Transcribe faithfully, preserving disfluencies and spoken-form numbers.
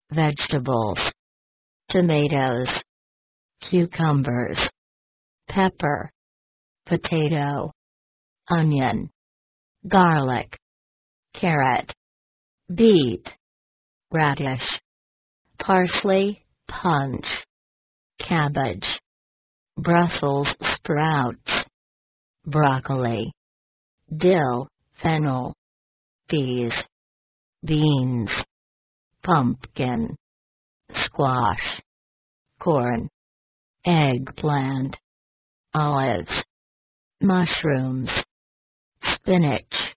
Vegetables: tomatoes, cucumbers, pepper, potato, onion, garlic, carrot, beet, radish, parsley, punch, cabbage, Brussels sprouts, broccoli, dill, fennel, peas, beans, pumpkin, squash, corn, eggplant, olives, mushrooms, spinach,